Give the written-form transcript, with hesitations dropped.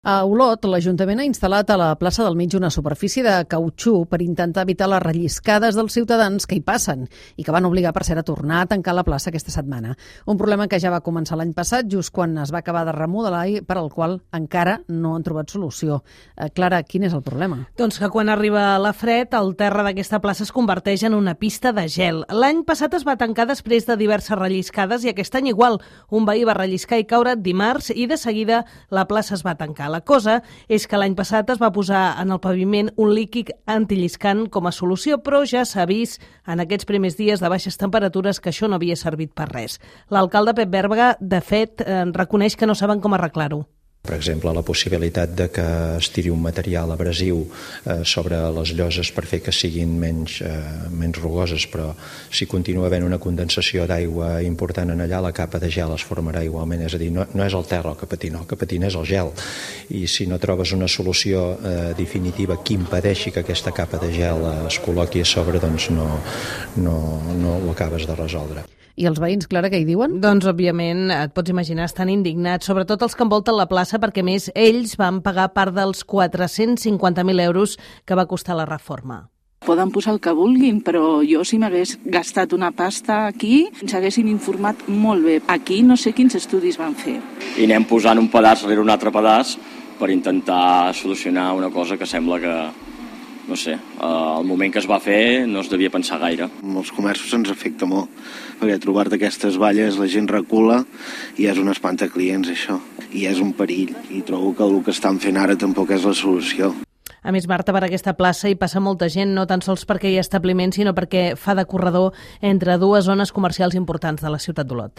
A Olot, l'Ajuntament ha instal·lat a la plaça del Mig una superfície de cautxú per intentar evitar les relliscades dels ciutadans que hi passen i que van obligar, per cert, a tornar a tancar la plaça aquesta setmana. Un problema que ja va començar l'any passat, just quan es va acabar de remodelar i per al qual encara no han trobat solució. Clara, quin és el problema? Doncs que quan arriba la fred, el terra d'aquesta plaça es converteix en una pista de gel. L'any passat es va tancar després de diverses relliscades i aquest any igual. Un veí va relliscar i caure dimarts i de seguida la plaça es va tancar. La cosa és que l'any passat es va posar en el paviment un líquid antilliscant com a solució, però ja s'ha vist en aquests primers dies de baixes temperatures que això no havia servit per res. L'alcalde Pep Berga, de fet, reconeix que no saben com arreglar-ho. Per exemple, la possibilitat de que es tiri un material abrasiu sobre les lloses per fer que siguin menys rugoses, però si continua havent una condensació d'aigua important en allà, la capa de gel es formarà igualment. És a dir, no és el terra el que patina és el gel. I si no trobes una solució definitiva que impedeixi que aquesta capa de gel es col·loqui a sobre, doncs no ho acabes de resoldre. I els veïns, Clara, què hi diuen? Doncs, òbviament, et pots imaginar, estan indignats, sobretot els que envolten la plaça, perquè, a més, ells van pagar part dels 450.000 euros que va costar la reforma. Poden posar el que vulguin, però jo si m'hagués gastat una pasta aquí, ens haguessin informat molt bé. Aquí no sé quins estudis van fer. I anem posant un pedaç rere un altre pedaç per intentar solucionar una cosa que sembla que, no sé, al moment que es va fer no es devia pensar gaire. Els comerços ens afecta molt, perquè trobar-te aquestes valles la gent recula i és un espantaclients, això. I és un perill, i trobo que el que estan fent ara tampoc és la solució. A més, Marta, per aquesta plaça hi passa molta gent, no tan sols perquè hi ha establiments, sinó perquè fa de corredor entre dues zones comercials importants de la ciutat d'Olot.